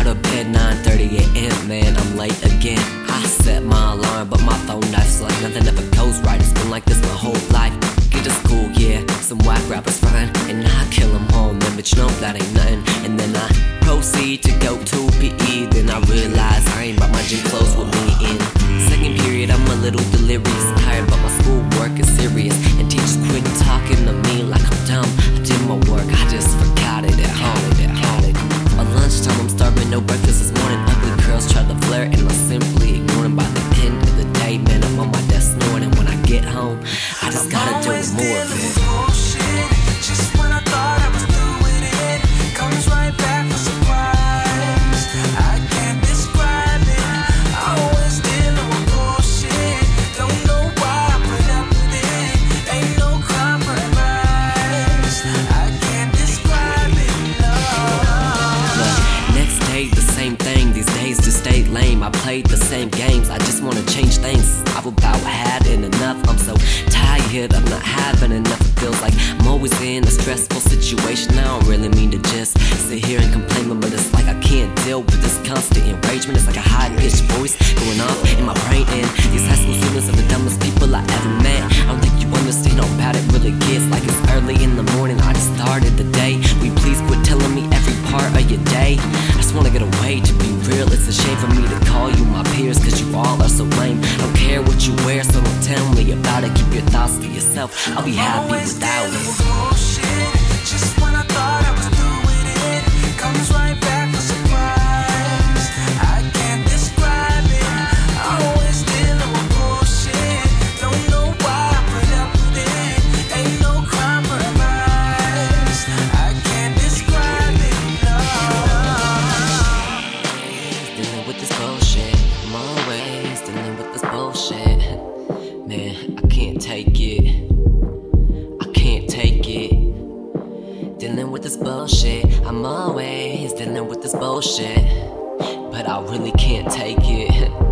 to bed 9:30 a.m. Man, I'm late again. I set my alarm, but my phone dies like nothing ever goes right. It's been like this my whole life. Get to school, yeah, some whack rappers fine, and I kill them home, then bitch, no, that ain't nothing. And then I proceed to go to PE. Then I realize I ain't brought my gym clothes with me in second period. I'm a little delirious, tired, but my schoolwork is serious, and teachers quit talking to me like I'm dumb. I did my work, I just forgot it at home. By lunchtime, I'm starving, no breakfast this morning. Ugly girls try to flirt, and I simply ignore them. By the end of the day, man, I'm on my desk snoring, and when I get home, I just gotta do more of it. Just when I thought I was through with it, comes right back for surprise. I can't describe it. Always dealing with bullshit. Don't know why I put up with it. Ain't no compromise. I can't describe it, no. Look, next day the same thing. These days just stay lame. I played the same games. I just wanna change things. I've about had it enough. I'm so tired of not having enough. It feels like I'm always in a stressful situation. I don't really mean to just sit here and complain, but it's like I can't deal with this constant enragement. It's like a high-pitched voice going off in my brain, and these high school students are the dumbest people I ever met. I don't think you understand how bad it really gets. Like it's early in the morning, I just started the day. Will you please quit telling me every part of your day? I just wanna get away, to be real. It's a shame for me to call you my peers, cause you all are so lame. I don't care what you wear, so don't tell me about it. Keep your thoughts to yourself, I'll be happy without it. Bullshit. Just when I thought I was through with it, comes right back for surprise. I can't describe it. Always dealing with bullshit. Don't know why I put up with it. Ain't no compromise. I can't describe it, no. Dealing with this bullshit, I'm always dealing with this bullshit. Man, I can't take it. I can't take it. Dealing with this bullshit, I'm always dealing with this bullshit, but I really can't take it.